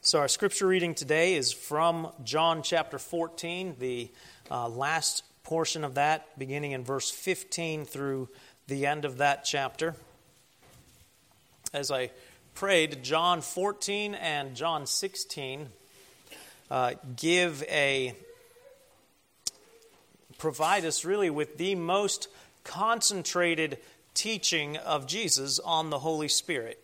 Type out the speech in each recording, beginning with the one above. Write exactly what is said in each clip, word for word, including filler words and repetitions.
So our scripture reading today is from John chapter fourteen, the uh, last portion of that, beginning in verse fifteen through the end of that chapter. As I prayed, John fourteen and John sixteen uh, give a, provide us really with the most concentrated teaching of Jesus on the Holy Spirit.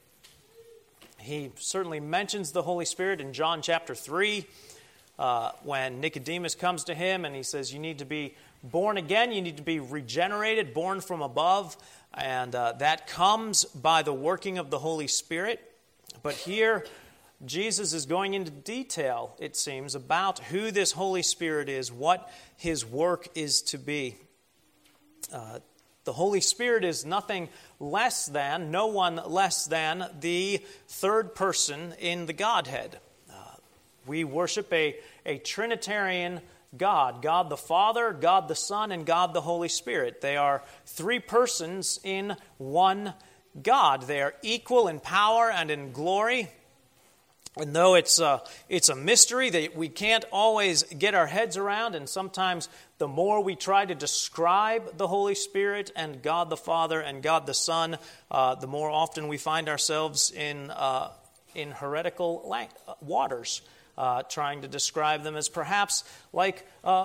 He certainly mentions the Holy Spirit in John chapter three uh, when Nicodemus comes to him and he says, you need to be born again, you need to be regenerated, born from above, and uh, that comes by the working of the Holy Spirit. But here, Jesus is going into detail, it seems, about who this Holy Spirit is, what his work is to be. Uh, The Holy Spirit is nothing less than, no one less than, the third person in the Godhead. Uh, we worship a, a Trinitarian God, God the Father, God the Son, and God the Holy Spirit. They are three persons in one God. They are equal in power and in glory. And though it's a, it's a mystery that we can't always get our heads around, and sometimes the more we try to describe the Holy Spirit and God the Father and God the Son, uh, the more often we find ourselves in uh, in heretical lang- waters, uh, trying to describe them as perhaps like uh,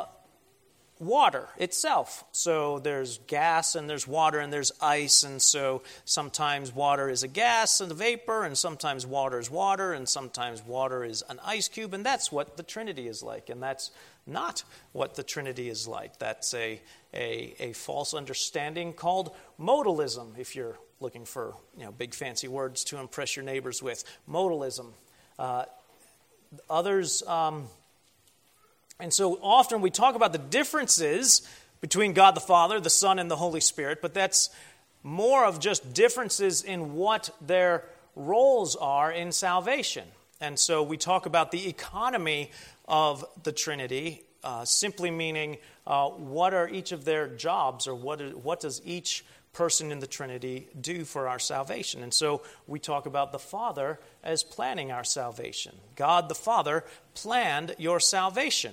water itself. So there's gas and there's water and there's ice, and so sometimes water is a gas and a vapor, and sometimes water is water, and sometimes water is an ice cube, and that's what the Trinity is like, and that's not what the Trinity is like. That's a a, a false understanding called modalism, if you're looking for you know big fancy words to impress your neighbors with. Modalism. Uh, others... Um, And so often we talk about the differences between God the Father, the Son, and the Holy Spirit, but that's more of just differences in what their roles are in salvation. And so we talk about the economy of the Trinity, uh, simply meaning uh, what are each of their jobs, or what is, what does each person in the Trinity do for our salvation. And so we talk about the Father as planning our salvation. God the Father planned your salvation.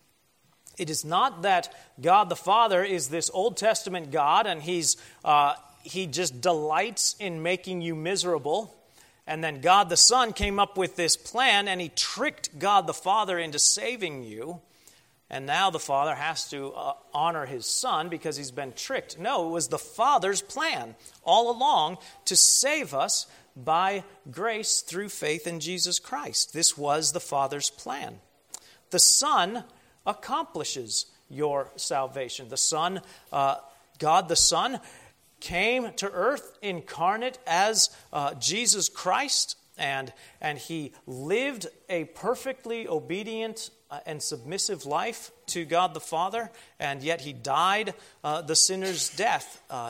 It is not that God the Father is this Old Testament God and he's uh, he just delights in making you miserable, and then God the Son came up with this plan and he tricked God the Father into saving you, and now the Father has to uh, honor his Son because he's been tricked. No, it was the Father's plan all along to save us by grace through faith in Jesus Christ. This was the Father's plan. The Son accomplishes your salvation. The Son, uh, God the Son, came to earth incarnate as uh, Jesus Christ, and, and he lived a perfectly obedient uh, and submissive life to God the Father, and yet he died uh, the sinner's death uh,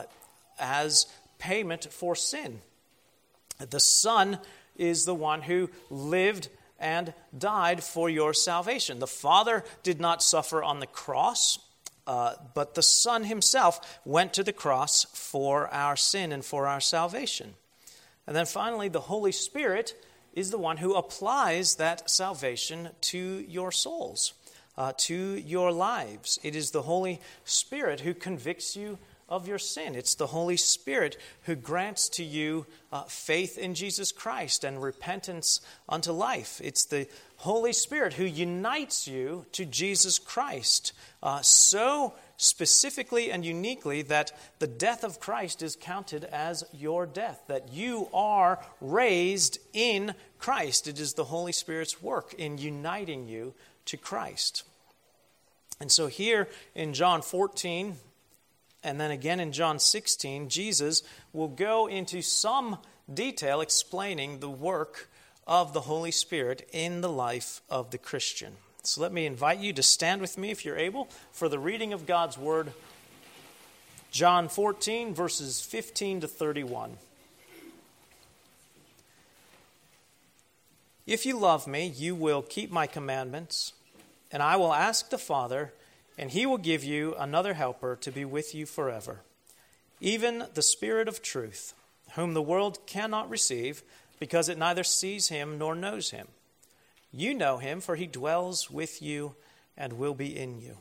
as payment for sin. The Son is the one who lived and died for your salvation. The Father did not suffer on the cross, uh, but the Son himself went to the cross for our sin and for our salvation. And then finally, the Holy Spirit is the one who applies that salvation to your souls, uh, to your lives. It is the Holy Spirit who convicts you of your sin. It's the Holy Spirit who grants to you uh, faith in Jesus Christ and repentance unto life. It's the Holy Spirit who unites you to Jesus Christ uh, so specifically and uniquely that the death of Christ is counted as your death, that you are raised in Christ. It is the Holy Spirit's work in uniting you to Christ. And so here in John fourteen, and then again in John sixteen, Jesus will go into some detail explaining the work of the Holy Spirit in the life of the Christian. So let me invite you to stand with me, if you're able, for the reading of God's Word. John fourteen, verses fifteen to thirty-one. If you love me, you will keep my commandments, and I will ask the Father, and he will give you another helper to be with you forever, even the Spirit of truth, whom the world cannot receive, because it neither sees him nor knows him. You know him, for he dwells with you and will be in you.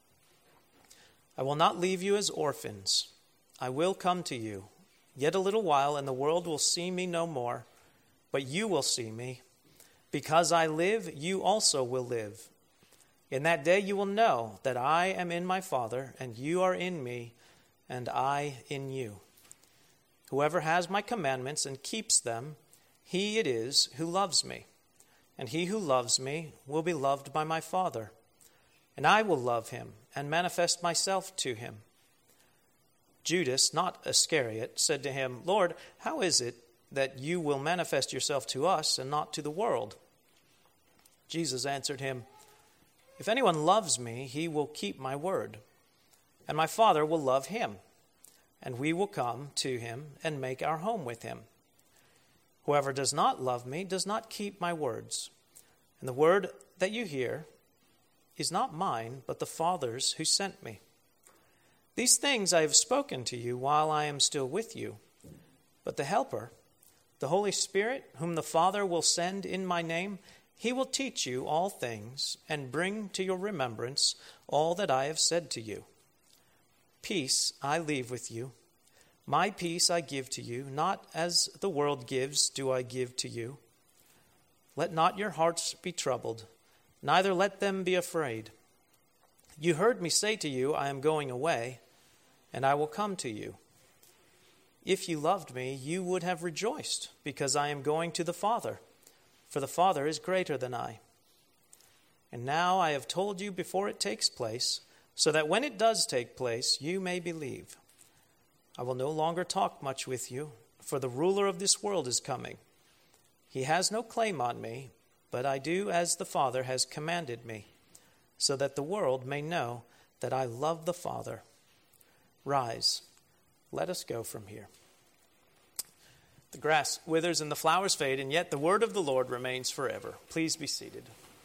I will not leave you as orphans. I will come to you. Yet a little while, and the world will see me no more, but you will see me. Because I live, you also will live. In that day you will know that I am in my Father, and you are in me, and I in you. Whoever has my commandments and keeps them, he it is who loves me. And he who loves me will be loved by my Father. And I will love him and manifest myself to him. Judas, not Iscariot, said to him, Lord, how is it that you will manifest yourself to us and not to the world? Jesus answered him, If anyone loves me, he will keep my word, and my Father will love him, and we will come to him and make our home with him. Whoever does not love me does not keep my words, and the word that you hear is not mine, but the Father's who sent me. These things I have spoken to you while I am still with you. But the Helper, the Holy Spirit, whom the Father will send in my name, he will teach you all things and bring to your remembrance all that I have said to you. Peace I leave with you. My peace I give to you, not as the world gives do I give to you. Let not your hearts be troubled, neither let them be afraid. You heard me say to you, I am going away, and I will come to you. If you loved me, you would have rejoiced, because I am going to the Father, for the Father is greater than I. And now I have told you before it takes place, so that when it does take place, you may believe. I will no longer talk much with you, for the ruler of this world is coming. He has no claim on me, but I do as the Father has commanded me, so that the world may know that I love the Father. Rise, let us go from here. The grass withers and the flowers fade, and yet the word of the Lord remains forever. Please be seated.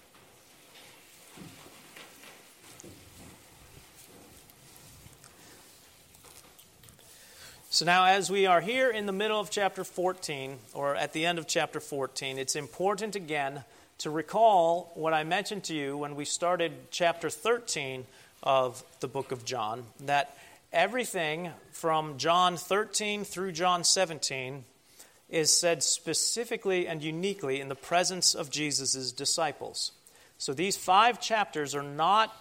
So now, as we are here in the middle of chapter fourteen, or at the end of chapter fourteen, it's important again to recall what I mentioned to you when we started chapter thirteen of the book of John, that everything from John thirteen through John seventeen is said specifically and uniquely in the presence of Jesus' disciples. So these five chapters are not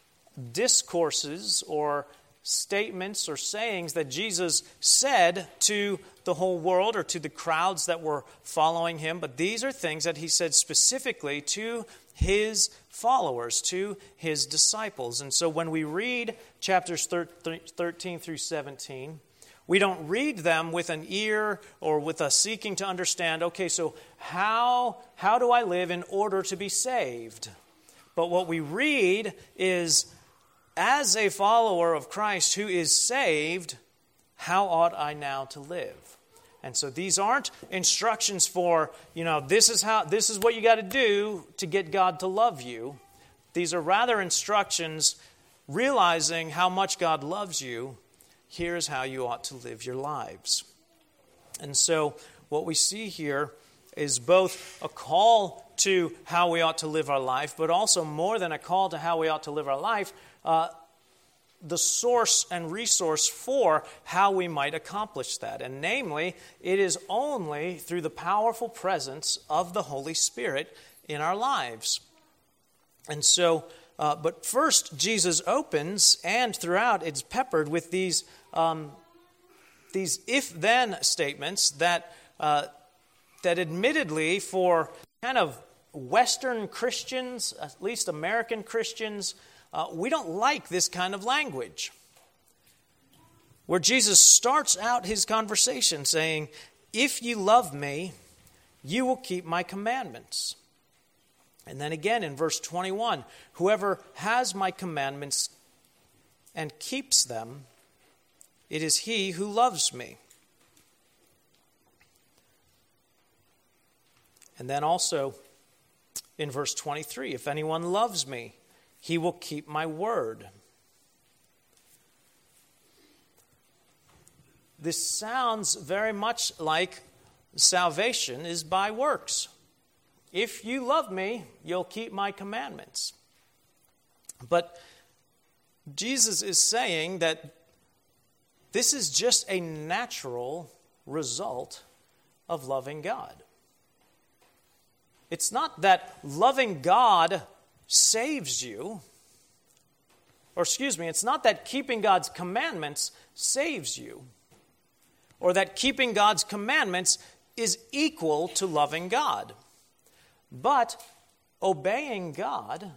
discourses or statements or sayings that Jesus said to the whole world or to the crowds that were following him, but these are things that he said specifically to his followers, to his disciples. And so when we read chapters thirteen through seventeen, we don't read them with an ear or with a seeking to understand, okay, so how, how do I live in order to be saved? But what we read is, as a follower of Christ who is saved, how ought I now to live? And so these aren't instructions for, you know, this is how this is what you got to do to get God to love you. These are rather instructions realizing how much God loves you. Here's how you ought to live your lives. And so what we see here is both a call to how we ought to live our life, but also more than a call to how we ought to live our life, uh, the source and resource for how we might accomplish that. And namely, it is only through the powerful presence of the Holy Spirit in our lives. And so, uh, but first, Jesus opens, and throughout it's peppered with these um, these if-then statements that uh, that admittedly for kind of Western Christians, at least American Christians, uh, we don't like this kind of language. Where Jesus starts out his conversation saying, if you love me, you will keep my commandments. And then again in verse twenty-one, whoever has my commandments and keeps them, it is he who loves me. And then also in verse twenty-three, if anyone loves me, he will keep my word. This sounds very much like salvation is by works. If you love me, you'll keep my commandments. But Jesus is saying that this is just a natural result of loving God. It's not that loving God saves you, or excuse me, it's not that keeping God's commandments saves you, or that keeping God's commandments is equal to loving God. But obeying God,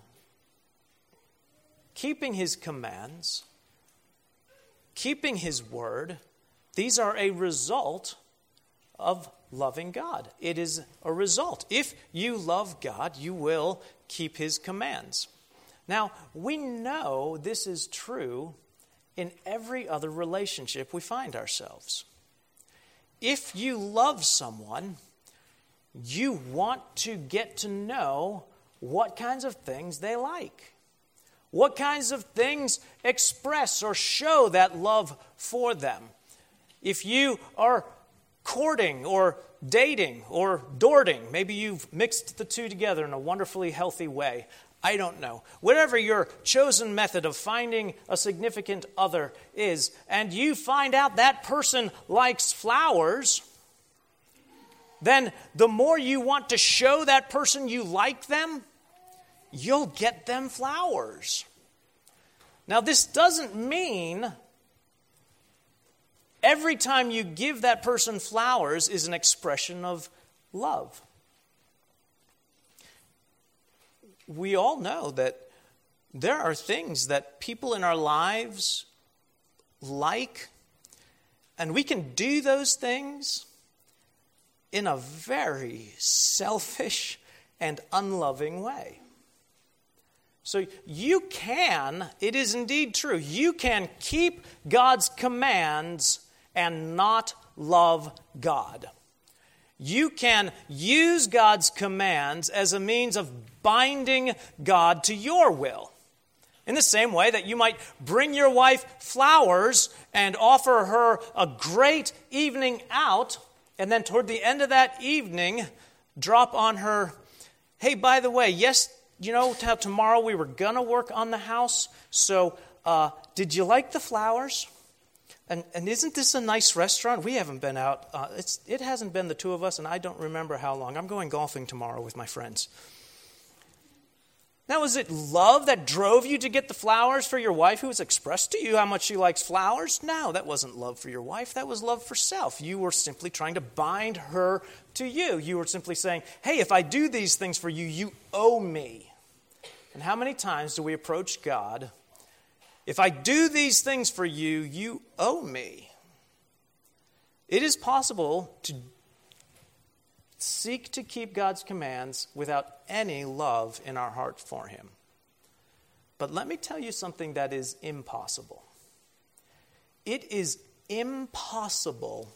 keeping His commands, keeping His word, these are a result of loving God. It is a result. If you love God, you will keep His commands. Now, we know this is true in every other relationship we find ourselves. If you love someone, you want to get to know what kinds of things they like. What kinds of things express or show that love for them. If you are courting or dating or dorting, maybe you've mixed the two together in a wonderfully healthy way. I don't know. Whatever your chosen method of finding a significant other is, and you find out that person likes flowers, then the more you want to show that person you like them, you'll get them flowers. Now, this doesn't mean every time you give that person flowers is an expression of love. We all know that there are things that people in our lives like, and we can do those things in a very selfish and unloving way. So you can, it is indeed true, you can keep God's commands and not love God. You can use God's commands as a means of binding God to your will. In the same way that you might bring your wife flowers and offer her a great evening out, and then toward the end of that evening, drop on her, hey, by the way, yes, you know how tomorrow we were going to work on the house, so uh, did you like the flowers? And, and isn't this a nice restaurant? We haven't been out. Uh, it's, it hasn't been the two of us, and I don't remember how long. I'm going golfing tomorrow with my friends. Now, was it love that drove you to get the flowers for your wife who has expressed to you how much she likes flowers? No, that wasn't love for your wife. That was love for self. You were simply trying to bind her to you. You were simply saying, hey, if I do these things for you, you owe me. And how many times do we approach God? If I do these things for you, you owe me. It is possible to seek to keep God's commands without any love in our heart for Him. But let me tell you something that is impossible. It is impossible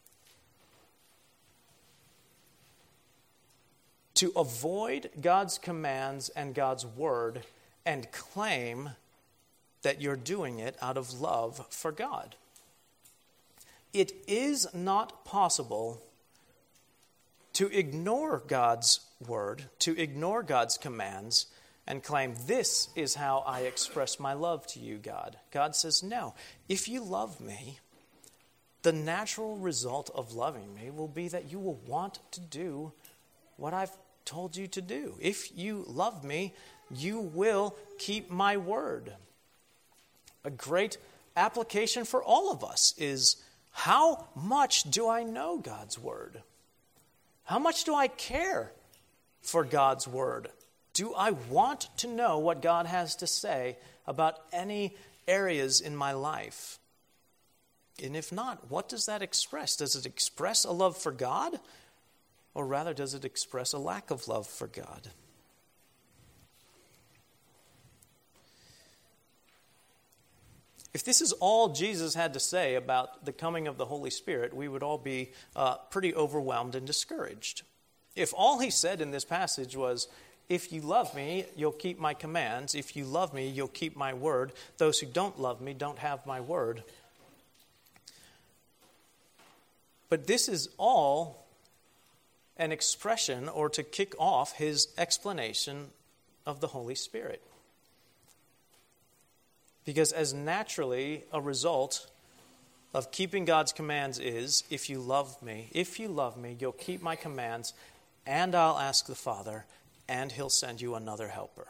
to avoid God's commands and God's word and claim that you're doing it out of love for God. It is not possible to ignore God's word, to ignore God's commands, and claim, this is how I express my love to you, God. God says, no. If you love me, the natural result of loving me will be that you will want to do what I've told you to do. If you love me, you will keep my word. A great application for all of us is, how much do I know God's word? How much do I care for God's word? Do I want to know what God has to say about any areas in my life? And if not, what does that express? Does it express a love for God? Or rather, does it express a lack of love for God? If this is all Jesus had to say about the coming of the Holy Spirit, we would all be uh, pretty overwhelmed and discouraged. If all he said in this passage was, if you love me, you'll keep my commands. If you love me, you'll keep my word. Those who don't love me don't have my word. But this is all an expression or to kick off his explanation of the Holy Spirit. Because as naturally a result of keeping God's commands is, if you love me, if you love me, you'll keep my commands, and I'll ask the Father, and he'll send you another helper.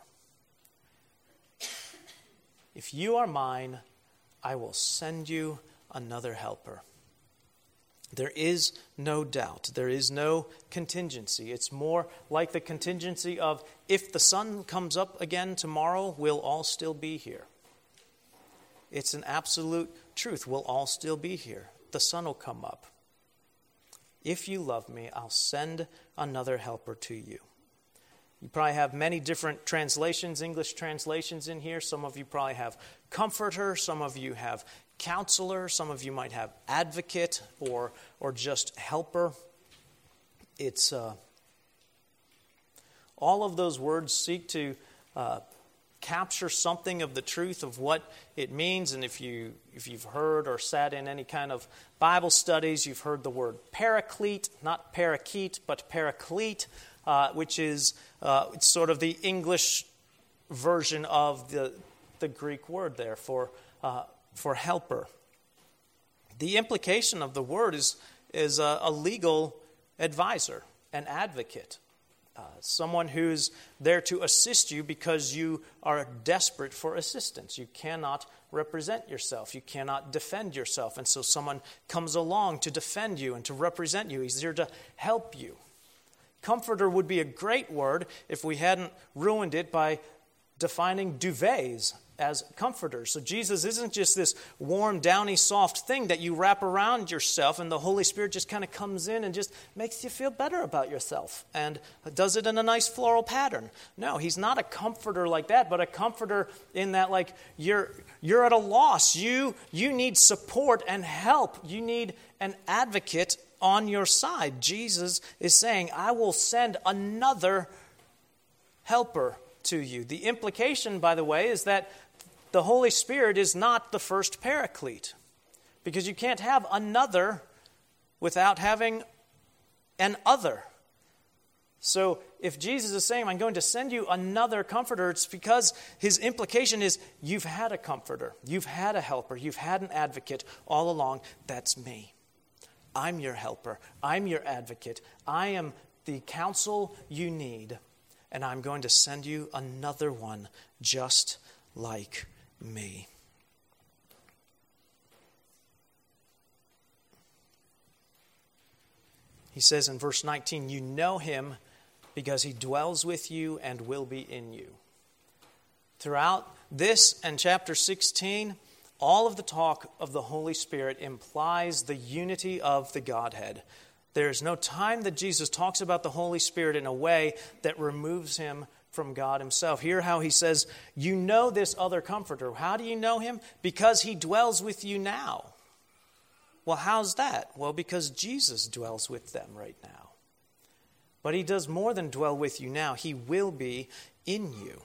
If you are mine, I will send you another helper. There is no doubt. There is no contingency. It's more like the contingency of, if the sun comes up again tomorrow, we'll all still be here. It's an absolute truth. We'll all still be here. The sun will come up. If you love me, I'll send another helper to you. You probably have many different translations, English translations in here. Some of you probably have comforter. Some of you have counselor. Some of you might have advocate or or just helper. It's uh, all of those words seek to uh, capture something of the truth of what it means. And if you if you've heard or sat in any kind of Bible studies, you've heard the word paraclete, not parakeet, but paraclete. Uh, which is uh, it's sort of the English version of the the Greek word there for uh, for helper. The implication of the word is is a, a legal advisor, an advocate, uh, someone who's there to assist you because you are desperate for assistance. You cannot represent yourself. You cannot defend yourself, and so someone comes along to defend you and to represent you. He's here to help you. Comforter would be a great word if we hadn't ruined it by defining duvets as comforters. So Jesus isn't just this warm, downy, soft thing that you wrap around yourself and the Holy Spirit just kind of comes in and just makes you feel better about yourself and does it in a nice floral pattern. No, he's not a comforter like that, but a comforter in that like you're you're at a loss. You you need support and help. You need an advocate on your side. Jesus is saying, I will send another helper to you. The implication, by the way, is that the Holy Spirit is not the first paraclete, because you can't have another without having an other. So if Jesus is saying, I'm going to send you another comforter, it's because his implication is you've had a comforter, you've had a helper, you've had an advocate all along. That's me. I'm your helper. I'm your advocate. I am the counsel you need. And I'm going to send you another one just like me. He says in verse nineteen, you know him because he dwells with you and will be in you. Throughout this and chapter sixteen, all of the talk of the Holy Spirit implies the unity of the Godhead. There is no time that Jesus talks about the Holy Spirit in a way that removes him from God himself. Hear how he says, you know this other comforter. How do you know him? Because he dwells with you now. Well, how's that? Well, because Jesus dwells with them right now. But he does more than dwell with you now. He will be in you.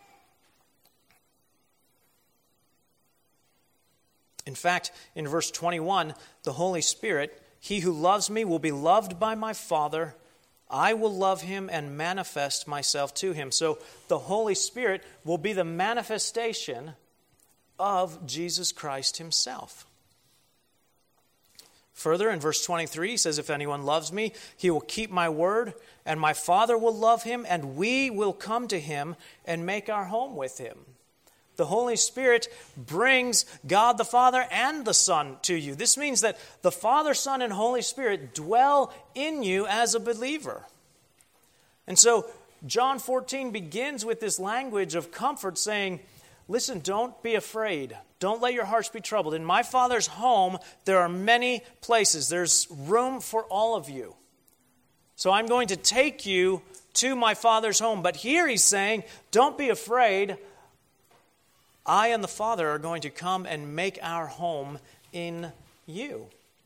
In fact, in verse twenty-one, the Holy Spirit, he who loves me will be loved by my Father. I will love him and manifest myself to him. So the Holy Spirit will be the manifestation of Jesus Christ himself. Further, in verse twenty-three, he says, if anyone loves me, he will keep my word, and my Father will love him, and we will come to him and make our home with him. The Holy Spirit brings God the Father and the Son to you. This means that the Father, Son, and Holy Spirit dwell in you as a believer. And so John fourteen begins with this language of comfort saying, listen, don't be afraid. Don't let your hearts be troubled. In my Father's home, there are many places. There's room for all of you. So I'm going to take you to my Father's home. But here he's saying, don't be afraid. I and the Father are going to come and make our home in you.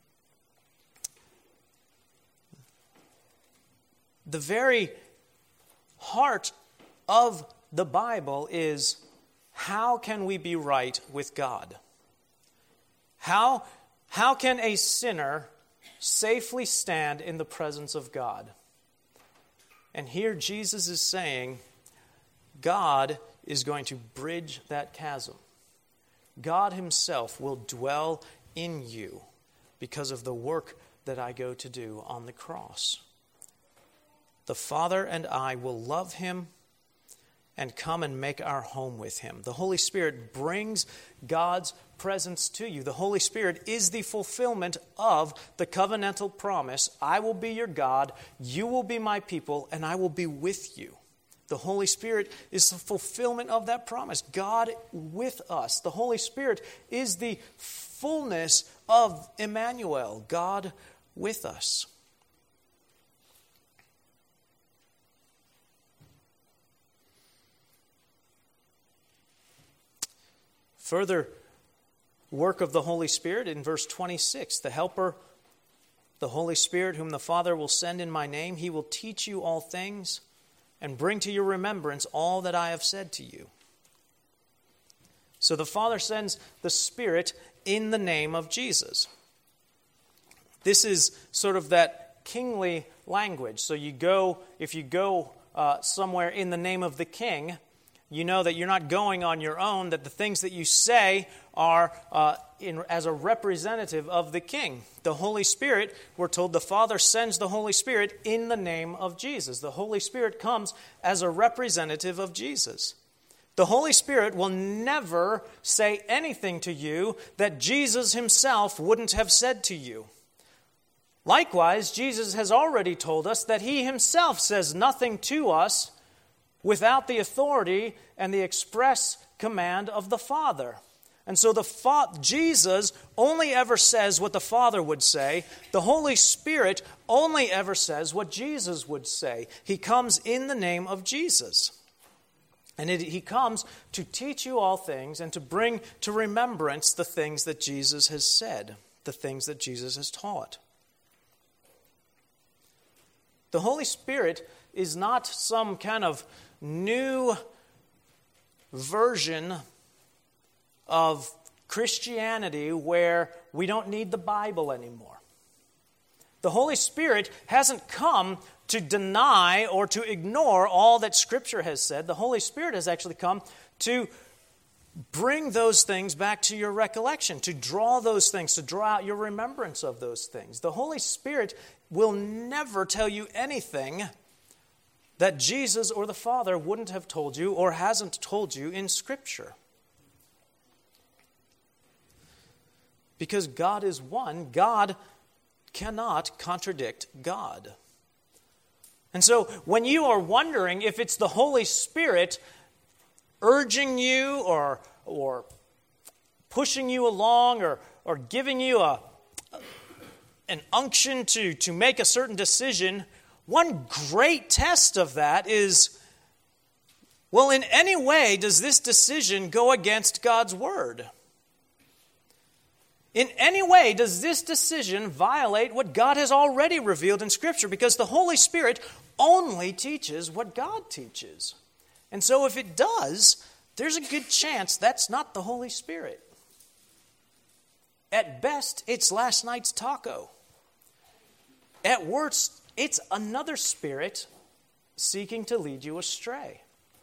The very heart of the Bible is, how can we be right with God? How, how can a sinner safely stand in the presence of God? And here Jesus is saying, God is going to bridge that chasm. God himself will dwell in you because of the work that I go to do on the cross. The Father and I will love him and come and make our home with him. The Holy Spirit brings God's presence to you. The Holy Spirit is the fulfillment of the covenantal promise. I will be your God, you will be my people, and I will be with you. The Holy Spirit is the fulfillment of that promise. God with us. The Holy Spirit is the fullness of Emmanuel, God with us. Further work of the Holy Spirit in verse twenty-six, the Helper, the Holy Spirit, whom the Father will send in my name, he will teach you all things and bring to your remembrance all that I have said to you. So the Father sends the Spirit in the name of Jesus. This is sort of that kingly language. So you go, if you go uh, somewhere in the name of the king, you know that you're not going on your own, that the things that you say are uh, in, as a representative of the king. The Holy Spirit, we're told the Father sends the Holy Spirit in the name of Jesus. The Holy Spirit comes as a representative of Jesus. The Holy Spirit will never say anything to you that Jesus himself wouldn't have said to you. Likewise, Jesus has already told us that he himself says nothing to us without the authority and the express command of the Father. And so the Fa- Jesus only ever says what the Father would say. The Holy Spirit only ever says what Jesus would say. He comes in the name of Jesus. And it, he comes to teach you all things and to bring to remembrance the things that Jesus has said, the things that Jesus has taught. The Holy Spirit is not some kind of new version of Christianity where we don't need the Bible anymore. The Holy Spirit hasn't come to deny or to ignore all that Scripture has said. The Holy Spirit has actually come to bring those things back to your recollection, to draw those things, to draw out your remembrance of those things. The Holy Spirit will never tell you anything that Jesus or the Father wouldn't have told you or hasn't told you in Scripture. Because God is one, God cannot contradict God. And so when you are wondering if it's the Holy Spirit urging you or, or pushing you along or, or giving you a, an unction to, to make a certain decision, one great test of that is, well, in any way does this decision go against God's word? In any way does this decision violate what God has already revealed in Scripture? Because the Holy Spirit only teaches what God teaches. And so if it does, there's a good chance that's not the Holy Spirit. At best, it's last night's taco. At worst, it's another spirit seeking to lead you astray.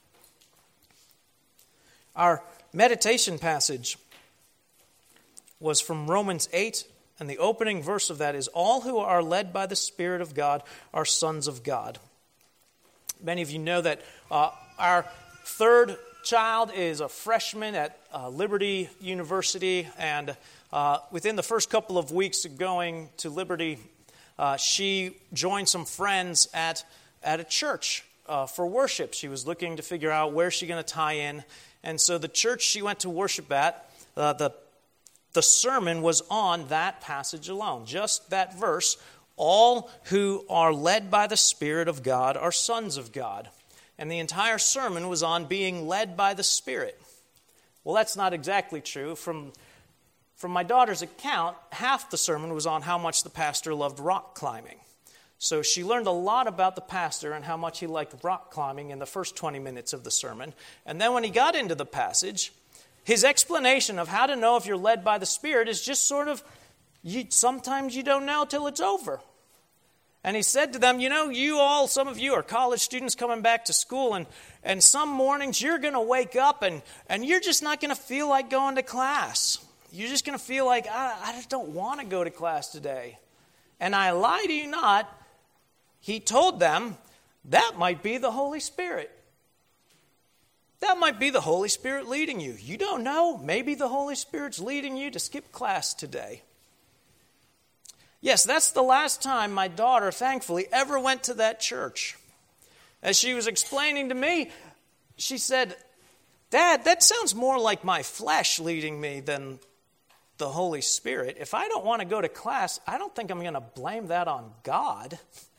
Our meditation passage was from Romans eight, and the opening verse of that is, all who are led by the Spirit of God are sons of God. Many of you know that uh, our third child is a freshman at uh, Liberty University, and uh, within the first couple of weeks of going to Liberty, Uh, she joined some friends at, at a church uh, for worship. She was looking to figure out where she's going to tie in. And so the church she went to worship at, uh, the, the sermon was on that passage alone. Just that verse, all who are led by the Spirit of God are sons of God. And the entire sermon was on being led by the Spirit. Well, that's not exactly true. From From my daughter's account, half the sermon was on how much the pastor loved rock climbing. So she learned a lot about the pastor and how much he liked rock climbing in the first twenty minutes of the sermon. And then when he got into the passage, his explanation of how to know if you're led by the Spirit is just sort of, you, sometimes you don't know till it's over. And he said to them, you know, you all, some of you are college students coming back to school, and, and some mornings you're going to wake up and, and you're just not going to feel like going to class. You're just going to feel like, I, I just don't want to go to class today. And I lie to you not, he told them, that might be the Holy Spirit. That might be the Holy Spirit leading you. You don't know. Maybe the Holy Spirit's leading you to skip class today. Yes, that's the last time my daughter, thankfully, ever went to that church. As she was explaining to me, she said, Dad, that sounds more like my flesh leading me than the Holy Spirit. If I don't want to go to class, I don't think I'm going to blame that on God.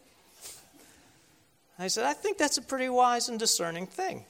I said, I think that's a pretty wise and discerning thing.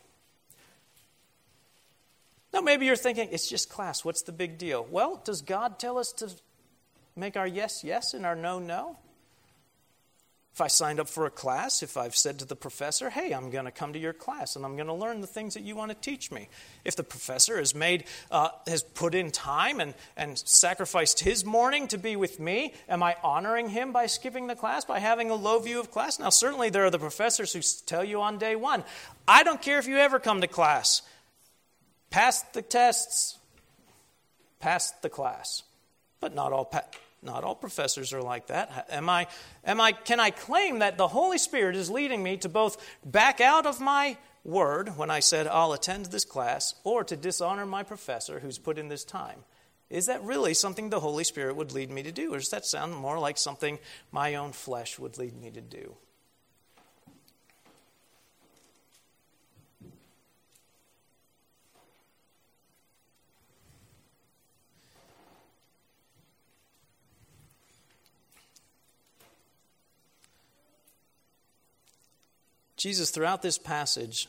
Now, maybe you're thinking, it's just class. What's the big deal? Well, does God tell us to make our yes, yes and our no, no? If I signed up for a class, if I've said to the professor, hey, I'm going to come to your class and I'm going to learn the things that you want to teach me. If the professor has made, uh, has put in time and, and sacrificed his morning to be with me, am I honoring him by skipping the class, by having a low view of class? Now, certainly there are the professors who tell you on day one, I don't care if you ever come to class. Pass the tests. Pass the class. But not all pa- not all professors are like that. Am I am I can I claim that the Holy Spirit is leading me to both back out of my word when I said I'll attend this class, or to dishonor my professor who's put in this time? Is that really something the Holy Spirit would lead me to do, or does that sound more like something my own flesh would lead me to do? Jesus, throughout this passage,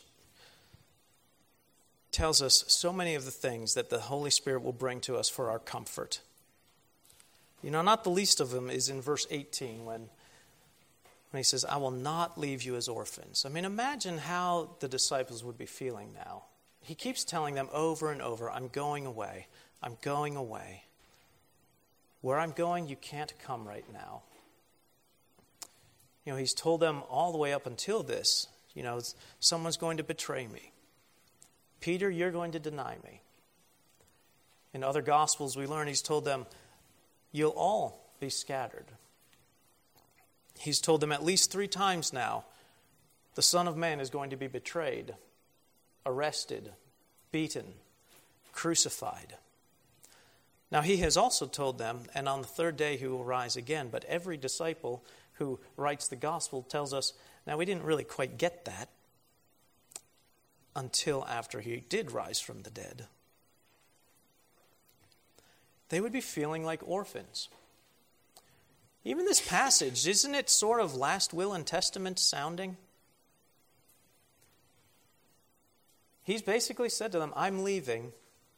tells us so many of the things that the Holy Spirit will bring to us for our comfort. You know, not the least of them is in verse eighteen when, when he says, I will not leave you as orphans. I mean, imagine how the disciples would be feeling now. He keeps telling them over and over, I'm going away. I'm going away. Where I'm going, you can't come right now. You know, he's told them all the way up until this, you know, someone's going to betray me. Peter, you're going to deny me. In other Gospels, we learn he's told them, you'll all be scattered. He's told them at least three times now, the Son of Man is going to be betrayed, arrested, beaten, crucified. Now, he has also told them, and on the third day he will rise again, but every disciple who writes the gospel tells us, now we didn't really quite get that until after he did rise from the dead. They would be feeling like orphans. Even this passage, isn't it sort of last will and testament sounding? He's basically said to them, I'm leaving,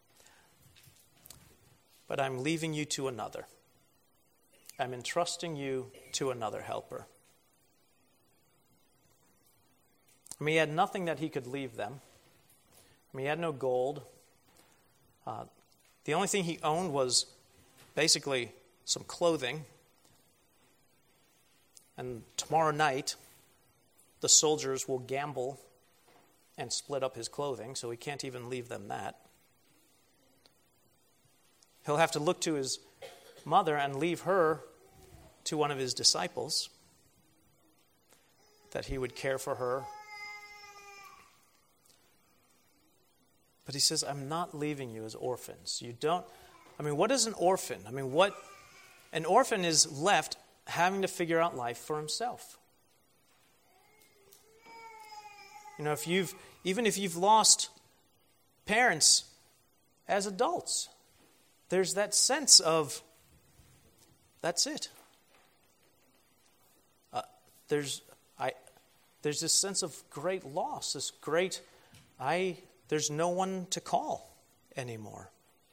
but I'm leaving you to another. I'm entrusting you to another helper. I mean, he had nothing that he could leave them. I mean, he had no gold. Uh, the only thing he owned was basically some clothing. And tomorrow night, the soldiers will gamble and split up his clothing, so he can't even leave them that. He'll have to look to his mother and leave her to one of his disciples, that he would care for her. But he says, I'm not leaving you as orphans. You don't, I mean, what is an orphan? I mean, what, an orphan is left having to figure out life for himself. You know, if you've, even if you've lost parents as adults, there's that sense of, that's it. Uh, there's I. There's this sense of great loss, this great, I. There's no one to call anymore.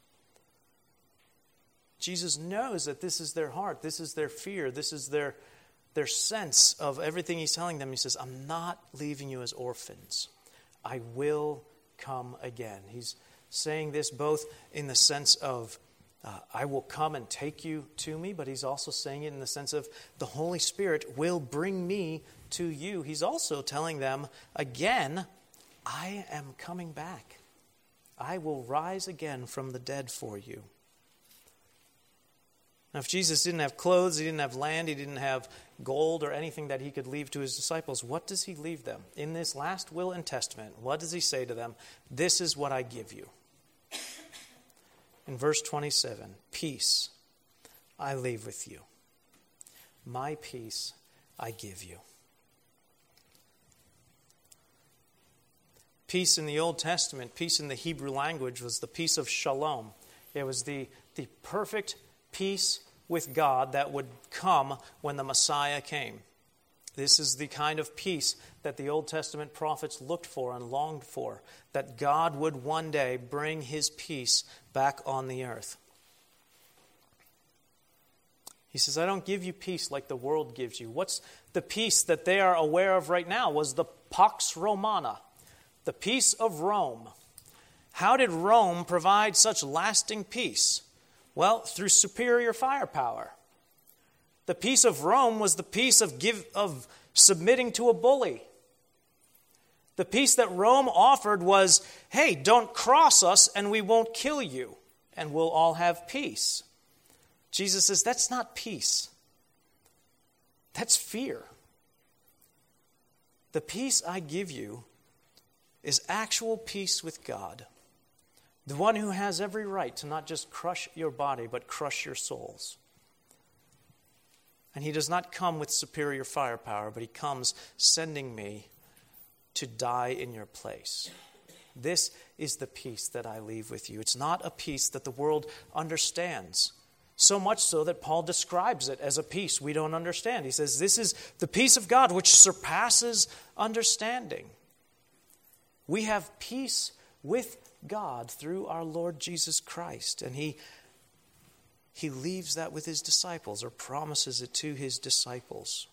Jesus knows that this is their heart, this is their fear, this is their their sense of everything he's telling them. He says, I'm not leaving you as orphans. I will come again. He's saying this both in the sense of uh, I will come and take you to me, but he's also saying it in the sense of the Holy Spirit will bring me to you. He's also telling them, again, I am coming back. I will rise again from the dead for you. Now, if Jesus didn't have clothes, he didn't have land, he didn't have gold or anything that he could leave to his disciples, what does he leave them? In this last will and testament, what does he say to them? This is what I give you. In verse twenty-seven, peace I leave with you. My peace I give you. Peace in the Old Testament, peace in the Hebrew language, was the peace of shalom. It was the, the perfect peace with God that would come when the Messiah came. This is the kind of peace that the Old Testament prophets looked for and longed for, that God would one day bring his peace back on the earth. He says, I don't give you peace like the world gives you. What's the peace that they are aware of right now was the Pax Romana, the peace of Rome. How did Rome provide such lasting peace? Well, through superior firepower. The peace of Rome was the peace of give, of submitting to a bully. The peace that Rome offered was, hey, don't cross us and we won't kill you, and we'll all have peace. Jesus says, that's not peace. That's fear. The peace I give you is actual peace with God. The one who has every right to not just crush your body, but crush your souls. And he does not come with superior firepower, but he comes sending me to die in your place. This is the peace that I leave with you. It's not a peace that the world understands. So much so that Paul describes it as a peace we don't understand. He says, this is the peace of God which surpasses understanding. We have peace with God through our Lord Jesus Christ. And he, he leaves that with his disciples, or promises it to his disciples.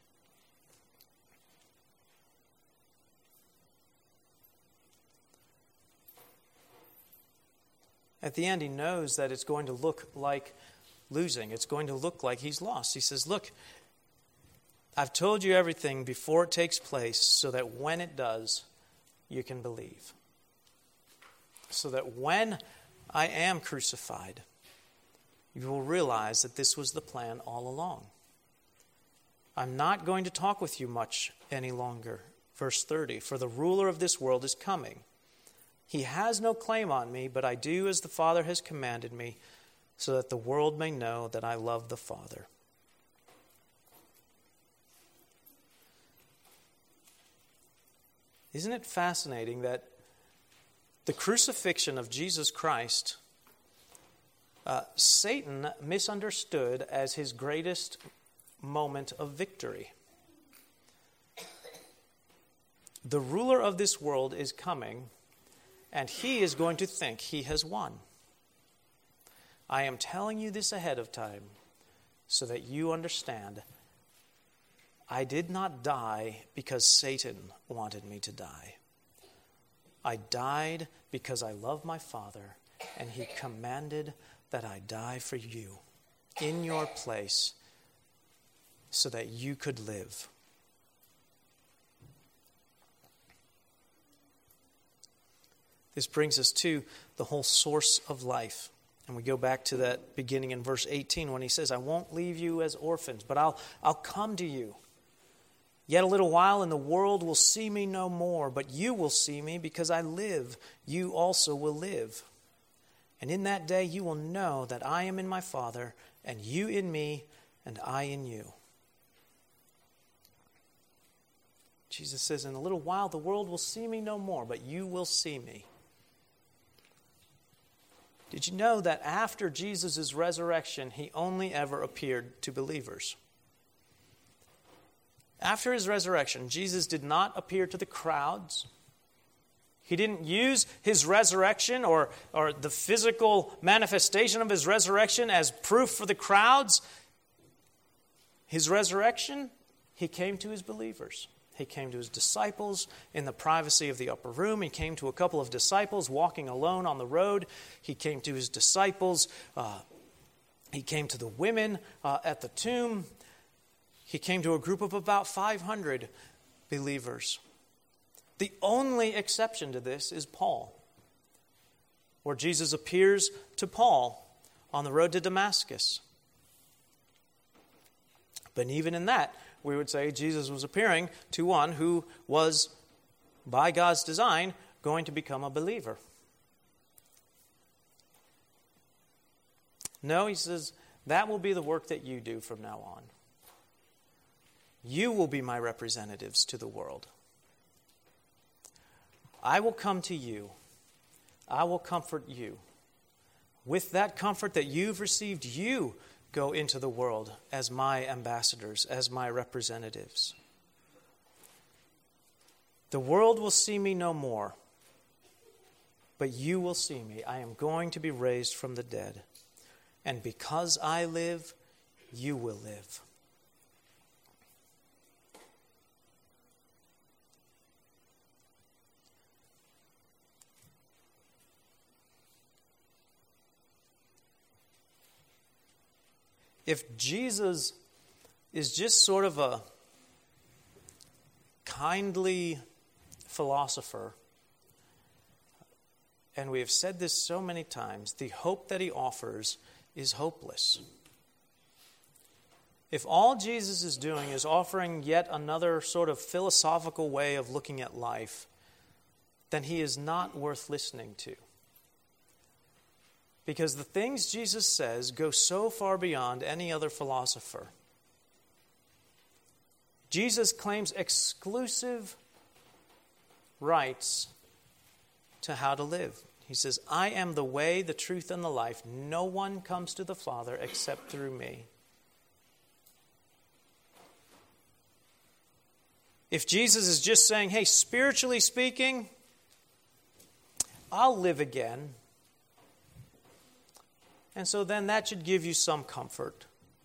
At the end, he knows that it's going to look like losing. It's going to look like he's lost. He says, look, I've told you everything before it takes place so that when it does, you can believe. So that when I am crucified, you will realize that this was the plan all along. I'm not going to talk with you much any longer. Verse thirty, for the ruler of this world is coming. He has no claim on me, but I do as the Father has commanded me, so that the world may know that I love the Father. Isn't it fascinating that the crucifixion of Jesus Christ, uh, Satan misunderstood as his greatest moment of victory? The ruler of this world is coming, and he is going to think he has won. I am telling you this ahead of time so that you understand I did not die because Satan wanted me to die. I died because I love my Father, and he commanded that I die for you in your place so that you could live. This brings us to the whole source of life. And we go back to that beginning in verse eighteen when he says, I won't leave you as orphans, but I'll, I'll come to you. Yet a little while and the world will see me no more, but you will see me because I live. You also will live. And in that day you will know that I am in my Father, and you in me, and I in you. Jesus says, in a little while the world will see me no more, but you will see me. Did you know that after Jesus' resurrection, he only ever appeared to believers? After his resurrection, Jesus did not appear to the crowds. He didn't use his resurrection or, or the physical manifestation of his resurrection as proof for the crowds. His resurrection, he came to his believers. He came to his disciples in the privacy of the upper room. He came to a couple of disciples walking alone on the road. He came to his disciples. Uh, he came to the women uh, at the tomb. He came to a group of about five hundred believers. The only exception to this is Paul, where Jesus appears to Paul on the road to Damascus. But even in that, we would say Jesus was appearing to one who was, by God's design, going to become a believer. No, he says, that will be the work that you do from now on. You will be my representatives to the world. I will come to you. I will comfort you. With that comfort that you've received, you go into the world as my ambassadors, as my representatives. The world will see me no more, but you will see me. I am going to be raised from the dead. And because I live, you will live. If Jesus is just sort of a kindly philosopher, and we have said this so many times, the hope that he offers is hopeless. If all Jesus is doing is offering yet another sort of philosophical way of looking at life, then he is not worth listening to. Because the things Jesus says go so far beyond any other philosopher. Jesus claims exclusive rights to how to live. He says, I am the way, the truth, and the life. No one comes to the Father except through me. If Jesus is just saying, hey, spiritually speaking, I'll live again. And so then that should give you some comfort.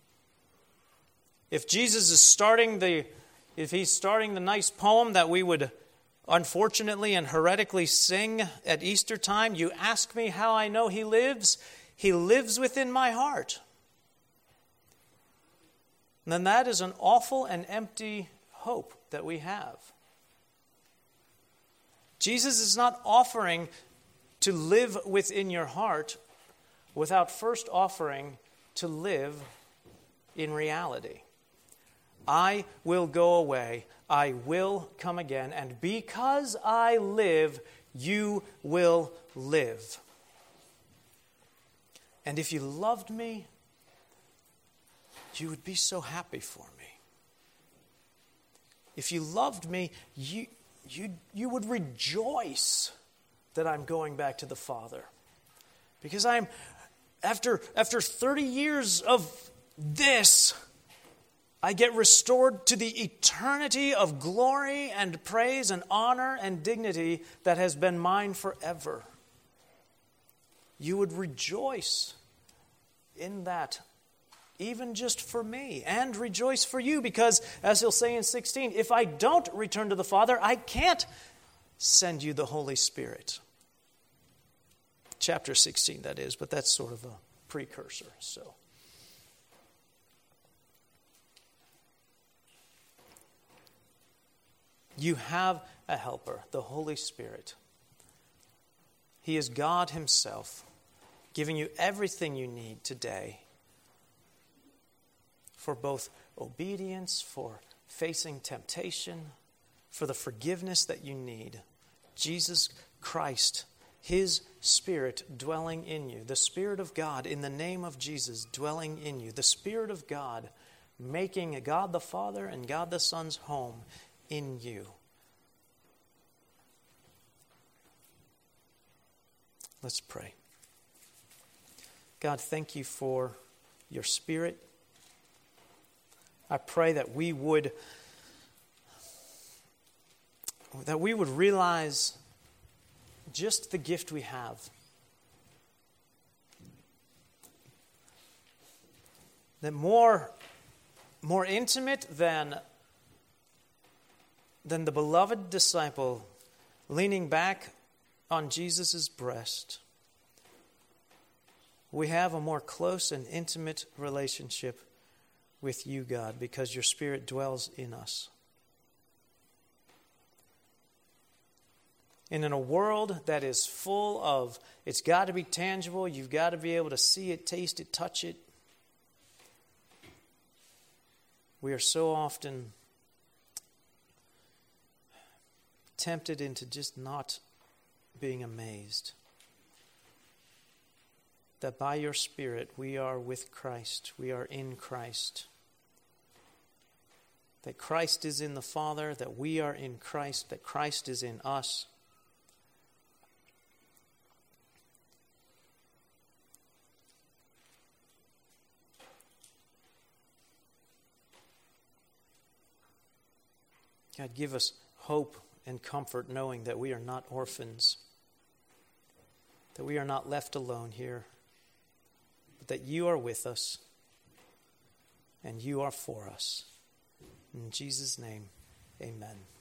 If Jesus is starting the, if he's starting the nice poem that we would unfortunately and heretically sing at Easter time, you ask me how I know he lives, he lives within my heart. And then that is an awful and empty hope that we have. Jesus is not offering to live within your heart without first offering to live in reality. I will go away, I will come again, and because I live, you will live. And if you loved me, you would be so happy for me. If you loved me, you, you, you would rejoice that I'm going back to the Father. Because I'm After, after thirty years of this, I get restored to the eternity of glory and praise and honor and dignity that has been mine forever. You would rejoice in that, even just for me, and rejoice for you, because, as he'll say in sixteen, if I don't return to the Father, I can't send you the Holy Spirit. Chapter sixteen, that is, but that's sort of a precursor. So, you have a helper, the Holy Spirit. He is God himself, giving you everything you need today for both obedience, for facing temptation, for the forgiveness that you need. Jesus Christ, his Spirit dwelling in you. The Spirit of God in the name of Jesus dwelling in you. The Spirit of God making God the Father and God the Son's home in you. Let's pray. God, thank you for your Spirit. I pray that we would that we would realize just the gift we have. That more, more intimate than than the beloved disciple leaning back on Jesus' breast. We have a more close and intimate relationship with you, God, because your Spirit dwells in us. And in a world that is full of, it's got to be tangible, you've got to be able to see it, taste it, touch it. We are so often tempted into just not being amazed that by your Spirit we are with Christ, we are in Christ. That Christ is in the Father, that we are in Christ, that Christ is in us. God, give us hope and comfort knowing that we are not orphans, that we are not left alone here, but that you are with us and you are for us. In Jesus' name, amen.